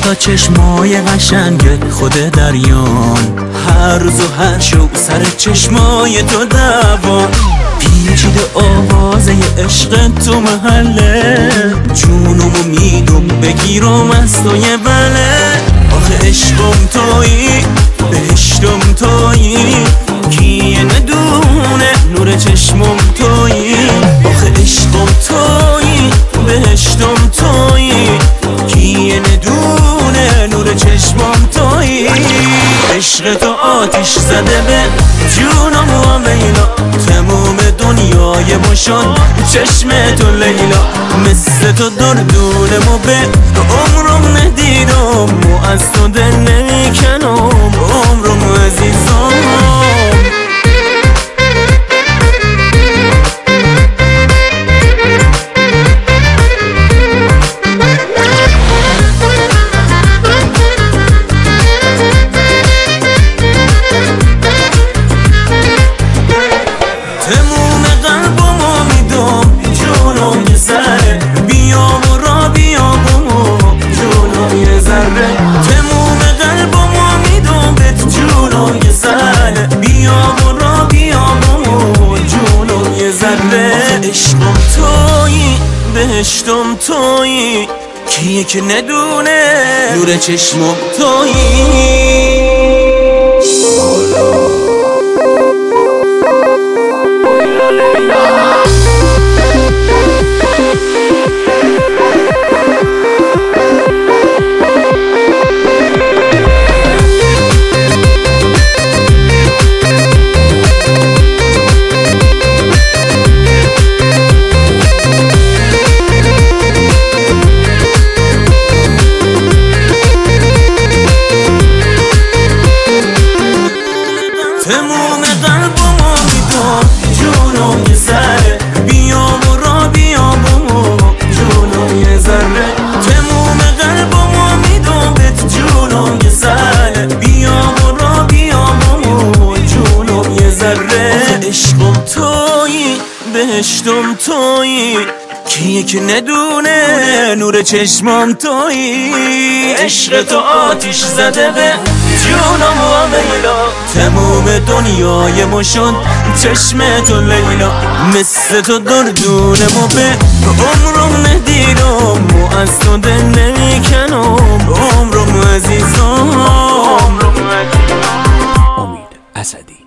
تا چشمای قشنگ خود دریان، هر روز و هر شب سر چشمای تو دوان. پیچیده آوازه عشق تو محله، جونمو میدم بگیرم از تو یه بله. آخه عشقم تویی، بهشتم تویی، کیه ندونه نور چشمم تویی. آخه عشقم تویی، بهشتم تویی، کیه ندونه نور چشمم تویی. عشق تو آتیش زده به جونم و میلا، تموم دنیای باشان چشم تو لیلا. مثل تو دردونمو به عمرم ندیدم و از تو دل نمیکنم عمرم عزیزم. تموم قلبمو میدم جونم یه ذره، بیا برا بیا برو جونم یه ذره. تموم قلبمو میدم بهت جونم یه ذره، بیا برا بیا برو جونم یه ذره. عشقم تویی، بهشتم تویی، کیه که ندونه نور چشمم تویی. تموم قلبمو میدم جونم یه ذره، بیا برا بیا برو جونم یه ذره. تموم قلبمو میدم بهت جونم یه ذره، بیا برا بیا برو جونم یه ذره. عشقم تویی، بهشتم تویی، کیه که ندونه نور چشمام تویی. عشق تو آتیش زده به جونم و میلا، تموم دنیای ما شد چشم تو لیلا. مثل تو دردونمو به عمرم ندیدم و از تو دل نمیکنم عمرم عزیزم. امید اسدی.